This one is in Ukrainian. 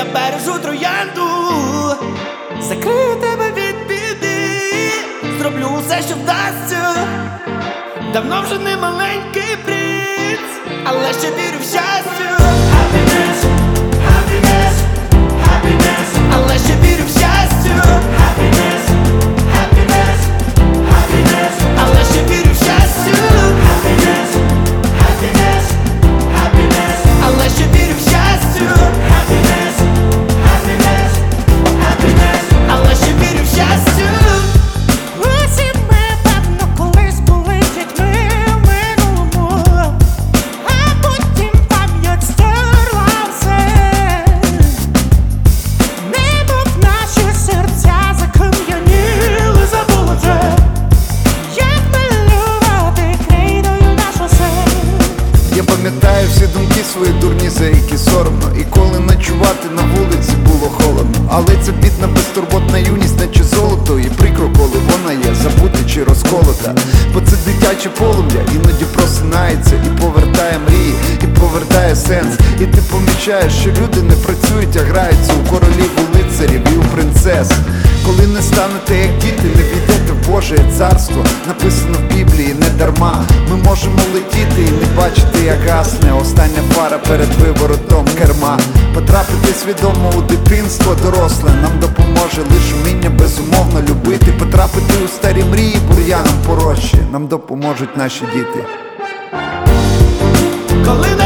Я бережу троянду, закрию тебе від біди, зроблю усе, що вдасться. Давно вже не маленький принц, але ще вірю в щастя. Happiness, happiness, happiness. Але ще вірю в щастя. Happiness, happiness, happiness. Але ще вірю в щастя. Happiness, happiness, happiness. Але ще вірю в щастя. Happiness, happiness, happiness. Але ще вірю в щастя. Усі ми, певно, колись були дітьми в минулому, а потім пам'ять стерла все. Небо в наші серця закам'яніли, забули вже, як малювати крейдою наш осень. Я пам'ятаю всі думки свої дурні, за які соромно. І коли ночувати на вулиці було холодно. Але це бідна безтурботна юність, наче золото. І прикро, коли вона є забута чи розколота. Бо це дитяче полум'я іноді просинається і повертає мрії, і повертає сенс. І ти помічаєш, що люди не працюють, а граються у королів, у лицарів і у принцес. Коли не станете як діти, не війдете в Боже царство. Написано в Біблії не дарма. Ми можемо летіти і не бачити, як гасне остання фара перед виворотом керма. Потрапити свідомо у дитинство доросле нам допоможе лише вміння безумовно любити. Потрапити у старі мрії бур'яном порощі нам допоможуть наші діти. Коли